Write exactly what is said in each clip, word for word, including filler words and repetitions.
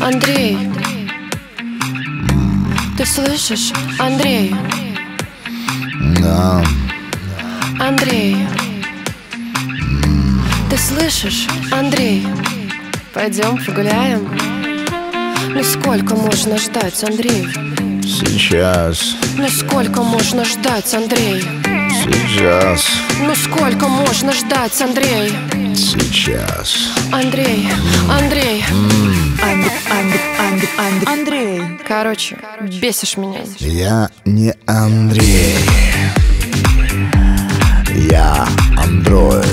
Андрей, ты слышишь? Андрей. Да. Андрей, ты слышишь? Андрей, пойдем погуляем. Ну сколько можно ждать, Андрей? Сейчас. Ну сколько можно ждать, Андрей? Сейчас. Ну сколько можно ждать, Андрей? Сейчас. Андрей, Андрей, Анд- Анд- Анд- Анд- Андрей. короче, бесишь меня. Я не Андрей. Я андроид.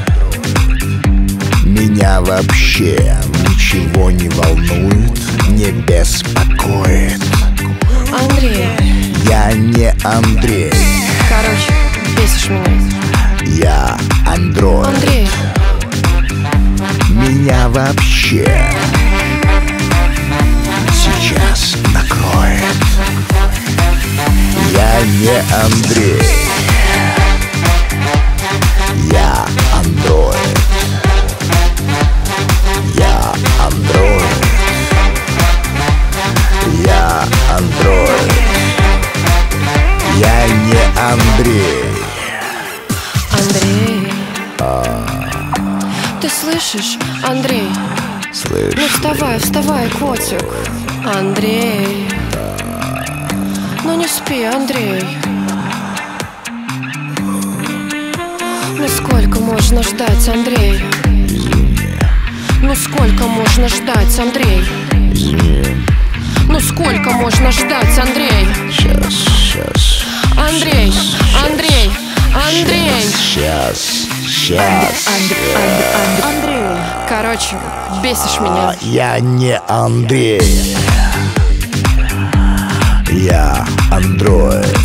Меня вообще ничего не волнует, не беспокоит. Андрей, Я не Андрей. короче, бесишь меня. Я андроид. Андрей, Меня вообще сейчас накроет. Я не Андрей. Я андроид. Я андроид. Я андроид. Я не Андрей. Андрей, ты слышишь? Андрей, ну Слышь, вставай, вставай, котик. Андрей, ну не спи, Андрей. Ну сколько можно ждать, Андрей? Ну сколько можно ждать, Андрей? извини. Ну сколько можно ждать, Андрей? Сейчас, сейчас. Андрей, Андрей, Андрей. Сейчас, сейчас. Анд- Анд- Анд- Андрей. Короче, бесишь меня. Я не Андрей. Я андроид.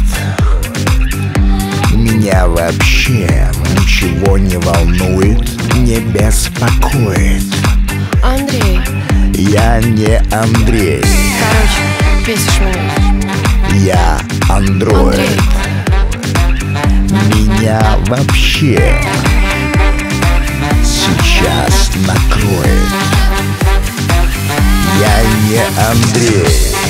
Меня вообще ничего не волнует, не беспокоит. Андрей, Я не Андрей. короче, бесишь меня. Я андроид. Андрей, Меня вообще сейчас накроет. Я не Андрей.